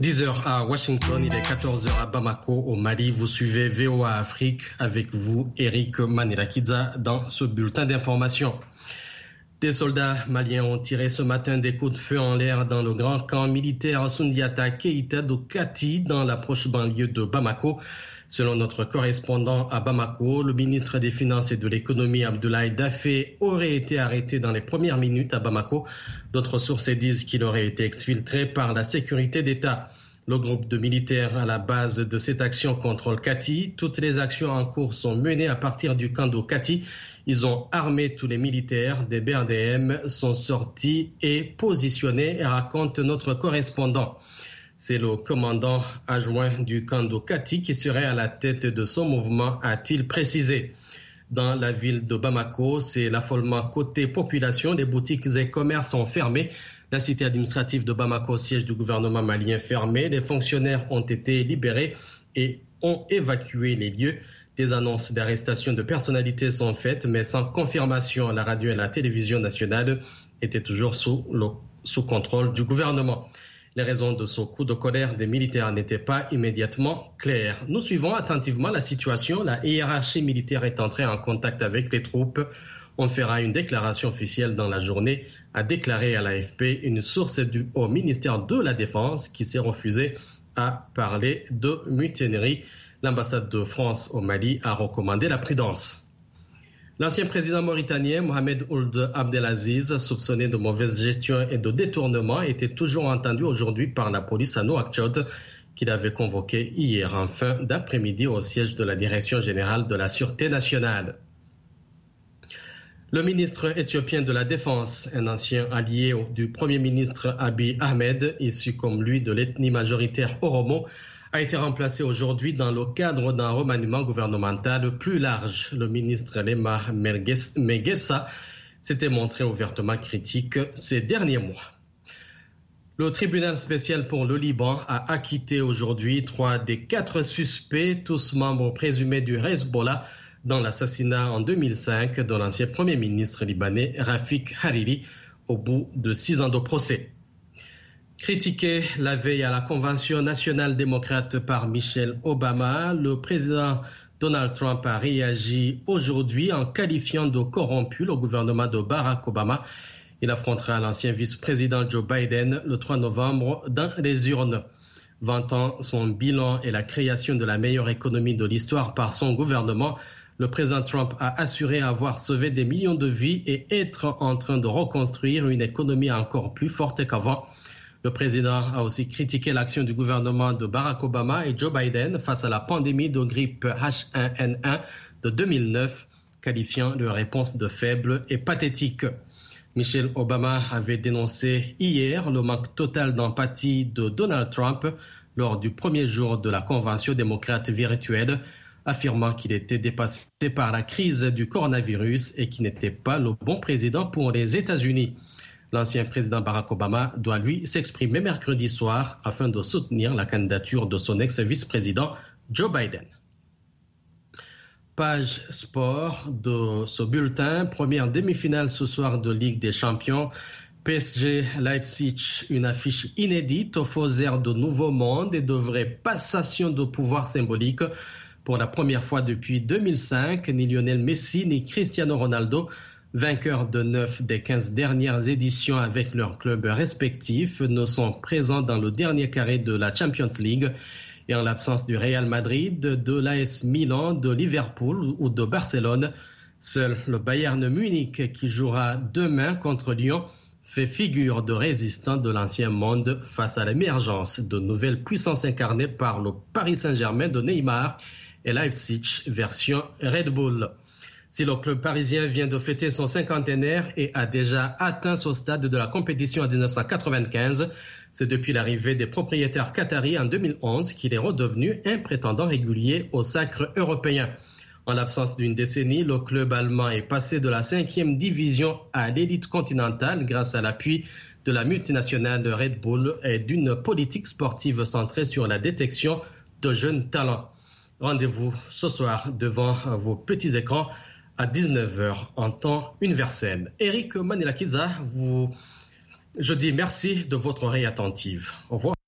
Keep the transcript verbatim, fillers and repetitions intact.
dix heures à Washington, il est quatorze heures à Bamako au Mali. Vous suivez V O A Afrique avec vous, Eric Manirakiza, dans ce bulletin d'information. Des soldats maliens ont tiré ce matin des coups de feu en l'air dans le grand camp militaire Sundiata Keita de Kati, dans la proche banlieue de Bamako. Selon notre correspondant à Bamako, le ministre des Finances et de l'Économie, Abdoulaye Daffé, aurait été arrêté dans les premières minutes à Bamako. D'autres sources disent qu'il aurait été exfiltré par la sécurité d'État. Le groupe de militaires à la base de cette action contrôle Kati. Toutes les actions en cours sont menées à partir du camp de Kati. Ils ont armé tous les militaires. Des B R D M sont sortis et positionnés, raconte notre correspondant. C'est le commandant adjoint du camp de Kati qui serait à la tête de son mouvement, a-t-il précisé. Dans la ville de Bamako, c'est l'affolement côté population. Les boutiques et commerces sont fermés. La cité administrative de Bamako, siège du gouvernement malien, fermée. Les fonctionnaires ont été libérés et ont évacué les lieux. Des annonces d'arrestation de personnalités sont faites, mais sans confirmation. La radio et la télévision nationale étaient toujours sous, le, sous contrôle du gouvernement. Les raisons de ce coup de colère des militaires n'étaient pas immédiatement claires. Nous suivons attentivement la situation. La hiérarchie militaire est entrée en contact avec les troupes. On fera une déclaration officielle dans la journée, a déclaré à l'A F P une source du, au ministère de la Défense qui s'est refusée à parler de mutinerie. L'ambassade de France au Mali a recommandé la prudence. L'ancien président mauritanien Mohamed Ould Abdelaziz, soupçonné de mauvaise gestion et de détournement, était toujours entendu aujourd'hui par la police à Nouakchott, qu'il avait convoqué hier en fin d'après-midi au siège de la Direction générale de la Sûreté nationale. Le ministre éthiopien de la Défense, un ancien allié du Premier ministre Abiy Ahmed, issu comme lui de l'ethnie majoritaire Oromo, a été remplacé aujourd'hui dans le cadre d'un remaniement gouvernemental plus large. Le ministre Lema Megessa s'était montré ouvertement critique ces derniers mois. Le tribunal spécial pour le Liban a acquitté aujourd'hui trois des quatre suspects, tous membres présumés du Hezbollah, dans l'assassinat en deux mille cinq de l'ancien premier ministre libanais Rafik Hariri au bout de six ans de procès. Critiqué la veille à la Convention nationale démocrate par Michelle Obama, le président Donald Trump a réagi aujourd'hui en qualifiant de corrompu le gouvernement de Barack Obama. Il affrontera l'ancien vice-président Joe Biden le trois novembre dans les urnes. Vantant son bilan et la création de la meilleure économie de l'histoire par son gouvernement, le président Trump a assuré avoir sauvé des millions de vies et être en train de reconstruire une économie encore plus forte qu'avant. Le président a aussi critiqué l'action du gouvernement de Barack Obama et Joe Biden face à la pandémie de grippe H un N un de deux mille neuf, qualifiant leur réponse de faible et pathétique. Michelle Obama avait dénoncé hier le manque total d'empathie de Donald Trump lors du premier jour de la convention démocrate virtuelle, affirmant qu'il était dépassé par la crise du coronavirus et qu'il n'était pas le bon président pour les États-Unis. L'ancien président Barack Obama doit, lui, s'exprimer mercredi soir afin de soutenir la candidature de son ex-vice-président Joe Biden. Page sport de ce bulletin. Première demi-finale ce soir de Ligue des Champions. P S G Leipzig, une affiche inédite aux faux airs de Nouveau Monde et de vraies passations de pouvoir symbolique. Pour la première fois depuis deux mille cinq, ni Lionel Messi ni Cristiano Ronaldo, vainqueurs de neuf des quinze dernières éditions avec leurs clubs respectifs, ne sont présents dans le dernier carré de la Champions League. Et en l'absence du Real Madrid, de l'A S Milan, de Liverpool ou de Barcelone, seul le Bayern Munich, qui jouera demain contre Lyon, fait figure de résistant de l'ancien monde face à l'émergence de nouvelles puissances incarnées par le Paris Saint-Germain de Neymar et Leipzig version Red Bull. Si le club parisien vient de fêter son cinquantenaire et a déjà atteint ce stade de la compétition en dix-neuf cent quatre-vingt-quinze, c'est depuis l'arrivée des propriétaires qataris en deux mille onze qu'il est redevenu un prétendant régulier au sacre européen. En l'absence d'une décennie, le club allemand est passé de la cinquième division à l'élite continentale grâce à l'appui de la multinationale Red Bull et d'une politique sportive centrée sur la détection de jeunes talents. Rendez-vous ce soir devant vos petits écrans à dix-neuf heures en temps universel. Eric Manirakiza, vous, je dis merci de votre oreille attentive. Au revoir.